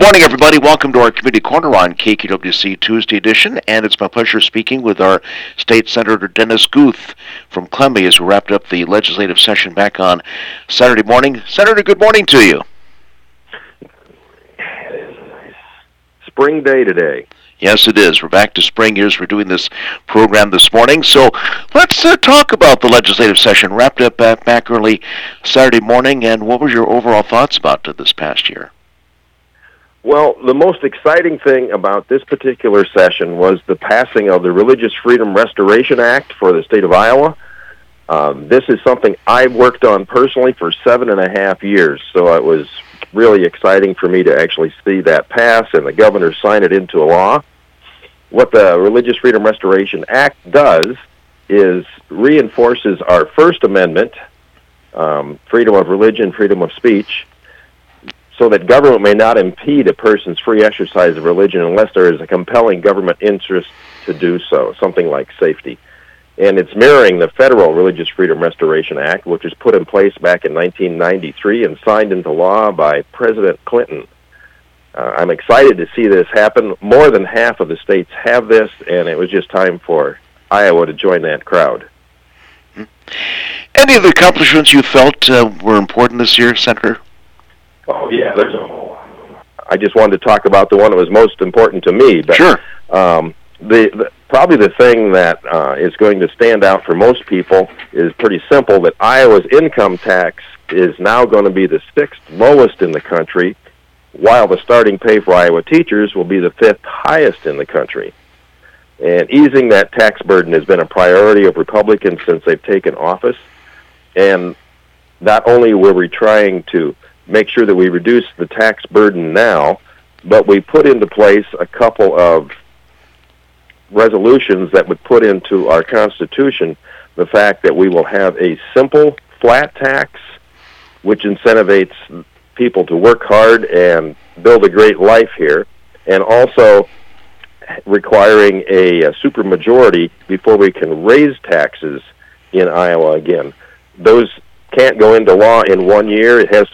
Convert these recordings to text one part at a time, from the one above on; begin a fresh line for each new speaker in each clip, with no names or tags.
morning, everybody. Welcome to our Committee Corner on KQWC Tuesday edition, and it's my pleasure speaking with our State Senator Dennis Guth from Clemmy as we wrapped up the legislative session back on Saturday morning. Senator, good morning to you.
Spring day today.
Yes, it is. We're back to spring years. We're doing this program this morning. So let's talk about the legislative session. Wrapped up back early Saturday morning, and what were your overall thoughts about this past year?
Well, the most exciting thing about this particular session was the passing of the Religious Freedom Restoration Act for the state of Iowa. This is something I've worked on personally for 7.5 years, so it was really exciting for me to actually see that pass and the governor sign it into law. What the Religious Freedom Restoration Act does is reinforces our First Amendment, freedom of religion, freedom of speech, so that government may not impede a person's free exercise of religion unless there is a compelling government interest to do so, something like safety. And it's mirroring the Federal Religious Freedom Restoration Act, which was put in place back in 1993 and signed into law by President Clinton. I'm excited to see this happen. More than half of the states have this, and it was just time for Iowa to join that crowd.
Any of the accomplishments you felt were important this year, Senator?
Oh, yeah. I just wanted to talk about the one that was most important to me. But,
sure.
Probably the thing that is going to stand out for most people is pretty simple, that Iowa's income tax is now going to be the 6th lowest in the country, while the starting pay for Iowa teachers will be the 5th highest in the country. And easing that tax burden has been a priority of Republicans since they've taken office. And not only were we trying to make sure that we reduce the tax burden now, but we put into place a couple of resolutions that would put into our Constitution the fact that we will have a simple, flat tax, which incentivates people to work hard and build a great life here, and also requiring a supermajority before we can raise taxes in Iowa again. Those can't go into law in 1 year. It has to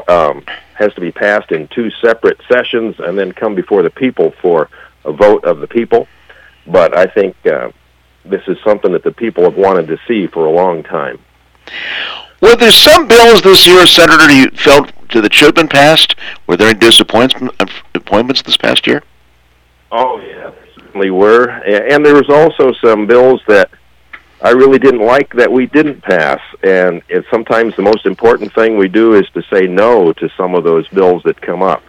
be passed in 2 separate sessions and then come before the people for a vote of the people. But I think this is something that the people have wanted to see for a long time.
Well, there's some bills this year, Senator, you felt that should have been passed. Were there any disappointments this past year?
Oh, yeah, there certainly were. And there was also some bills that I really didn't like that we didn't pass. And sometimes the most important thing we do is to say no to some of those bills that come up.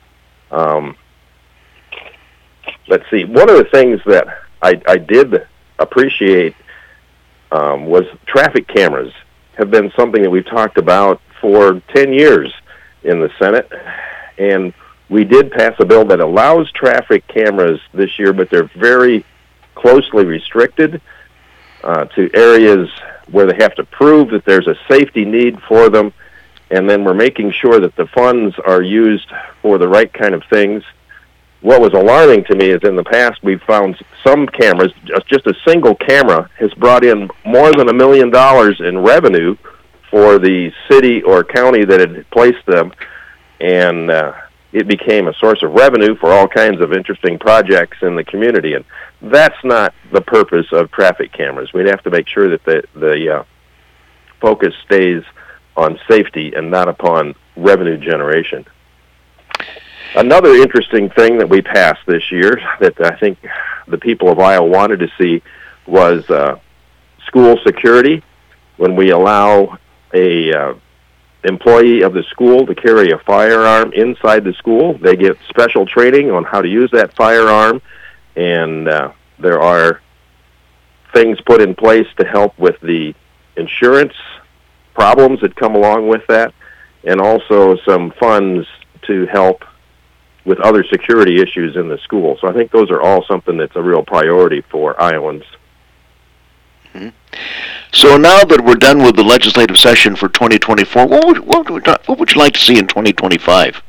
Let's see. One of the things that I did appreciate was traffic cameras have been something that we've talked about for 10 years in the Senate. And we did pass a bill that allows traffic cameras this year, but they're very closely restricted to areas where they have to prove that there's a safety need for them. And then we're making sure that the funds are used for the right kind of things. What was alarming to me is in the past we've found some cameras, just a single camera has brought in more than $1 million in revenue for the city or county that had placed them, and it became a source of revenue for all kinds of interesting projects in the community. And that's not the purpose of traffic cameras. We'd have to make sure that the focus stays on safety and not upon revenue generation. Another interesting thing that we passed this year that I think the people of Iowa wanted to see was school security. When we allow a employee of the school to carry a firearm inside the school, they get special training on how to use that firearm, and there are things put in place to help with the insurance problems that come along with that, and also some funds to help with other security issues in the school. So I think those are all something that's a real priority for Iowans.
Mm-hmm. So now that we're done with the legislative session for 2024, what would you like to see in 2025?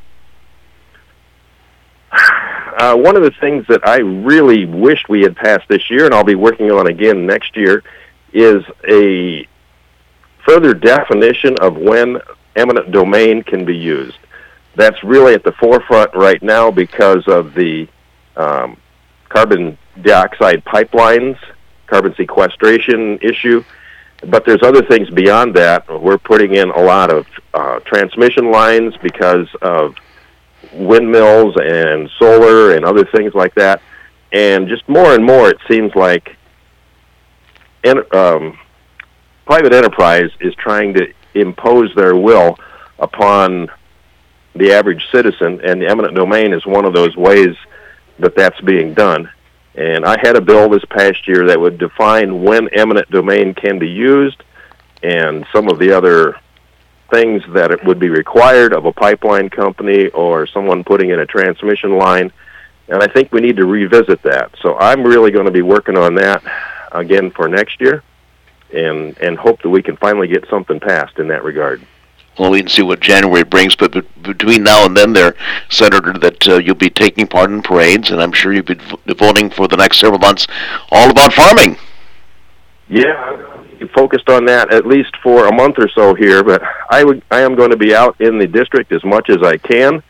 One of the things that I really wished we had passed this year, and I'll be working on again next year, is a further definition of when eminent domain can be used. that's really at the forefront right now because of the carbon dioxide pipelines, carbon sequestration issue. But there's other things beyond that. We're putting in a lot of transmission lines because of windmills and solar and other things like that. And just more and more, it seems like private enterprise is trying to impose their will upon the average citizen, and the eminent domain is one of those ways that that's being done. And I had a bill this past year that would define when eminent domain can be used and some of the other things that it would be required of a pipeline company or someone putting in a transmission line. And I think we need to revisit that. So I'm really going to be working on that again for next year and hope that we can finally get something passed in that regard.
Well, we can see what January brings, but between now and then there, Senator, that you'll be taking part in parades, and I'm sure you'll be voting for the next several months all about farming.
Yeah, I'm focused on that at least for a month or so here, but I am going to be out in the district as much as I can.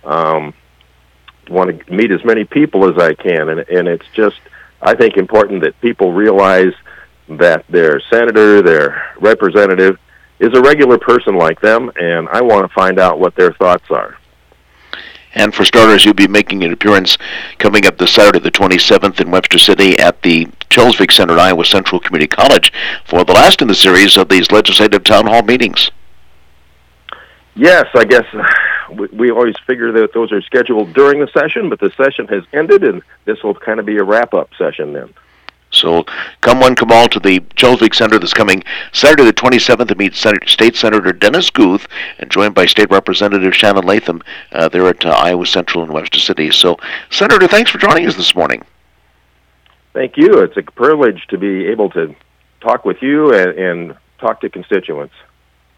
Want to meet as many people as I can, and it's just, I think, important that people realize that their senator, their representative, is a regular person like them, and I want to find out what their thoughts are.
And for starters, you'll be making an appearance coming up this Saturday, the 27th, in Webster City at the Chelsvik Center at Iowa Central Community College for the last in the series of these legislative town hall meetings.
Yes, I guess we always figure that those are scheduled during the session, but the session has ended, and this will kind of be a wrap-up session then.
So come one, come all to the Chelsvik Center this coming Saturday the 27th to meet State Senator Dennis Guth and joined by State Representative Shannon Latham there at Iowa Central in Webster City. So, Senator, thanks for joining us this morning.
Thank you. It's a privilege to be able to talk with you and talk to constituents.